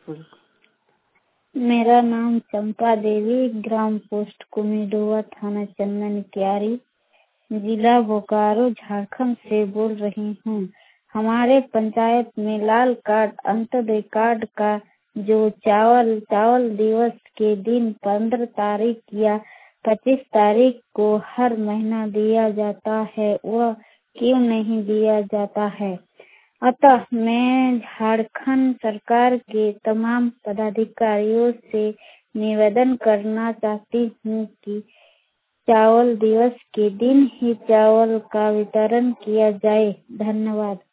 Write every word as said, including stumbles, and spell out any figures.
मेरा नाम चंपा देवी, ग्राम पोस्ट कुमिडुआ, थाना चंदन क्यारी, जिला बोकारो, झारखंड से बोल रही हूँ। हमारे पंचायत में लाल कार्ड अंत्योदय कार्ड का जो चावल चावल दिवस के दिन पंद्रह तारीख या पच्चीस तारीख को हर महीना दिया जाता है, वह क्यों नहीं दिया जाता है? अतः मैं झारखंड सरकार के तमाम पदाधिकारियों से निवेदन करना चाहती हूँ कि चावल दिवस के दिन ही चावल का वितरण किया जाए। धन्यवाद।